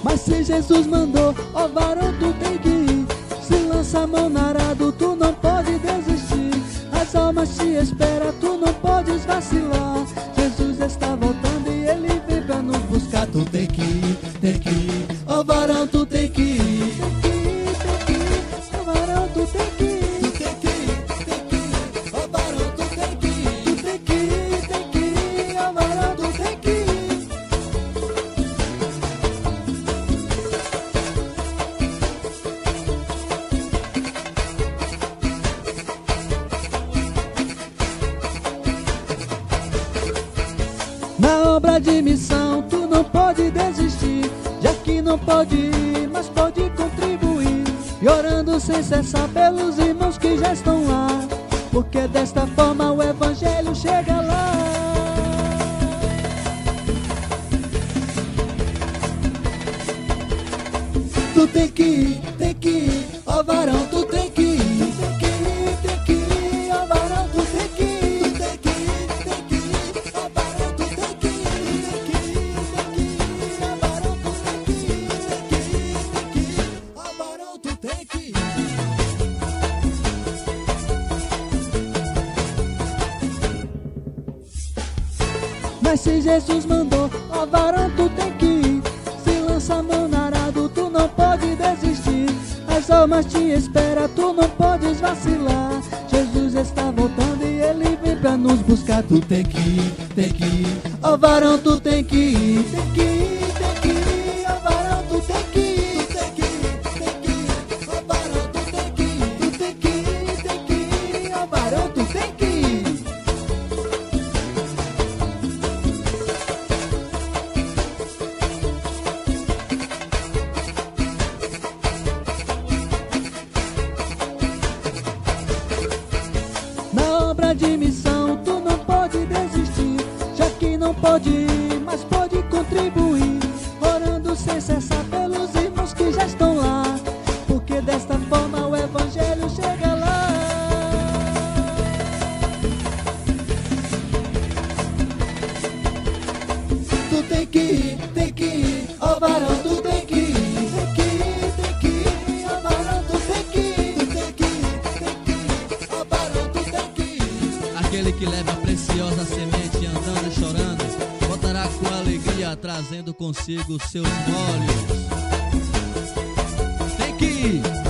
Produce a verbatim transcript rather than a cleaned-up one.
Mas se Jesus mandou, ó varão, tu tem que ir. Se lança a mão no arado, tu não pode desistir. As almas te esperam, tu não podes vacilar. Jesus está voltando e ele vem pra nos buscar. Tu tem que ir, tem que ir, ó varão, tu tem que ir. Tem que ir, tem que ir, ó varão, tu tem que ir. Tu tem que ir, tem que ir, ó varão, tu tem que ir. Tu tem que ir, tem que ir, ó varão, tu tem que ir. Na obra de missão tu não pode desistir, já que não pode ir, mas pode contribuir, e orando sem cessar pelos irmãos que já estão lá, porque desta forma o evangelho chega lá. Tu tem que ir, tem que ir, ó varão, tu tem que ir. Tu tem que ir, tem que ir, ó varão, tu tem que ir. Tu tem que ir, tem que ir, ó varão, tu tem que ir. Tu tem que ir, tem que ir, ó varão, tu tem que ir. Tu tem que ir, tem que ir, ó varão, tu tem que ir. Mas se Jesus mandou, ó varão, tu tem que ir. Se lança a mão no arado, tu não pode desistir. As almas te esperam, tu não podes vacilar. Jesus está voltando e ele vem pra nos buscar. Tu tem que ir, tem que ir, ó varão, tu tem que ir. Tem que ir, tem que ir, ó varão, tu tem que ir. Tu tem que ir, tem que ir, ó varão, tu tem que ir. Tu tem que ir, tem que ir, ó varão, tu tem que ir. Na obra de missão tu não pode desistir, já que não pode ir, mas pode contribuir, orando sem cessar pelos irmãos que já estão lá, porque desta forma o evangelho chega lá. Tu tem que ir, tem que ir, ó varão, tu tem que ir. Tem que ir, tem que ir, ó varão, tu tem que ir. Tu tem que ir, tem que ir, ó varão, tu tem que ir. Aquele que leva a preciosa semente andando e chorando, voltará com alegria, trazendo consigo seus molhos. Tem que ir.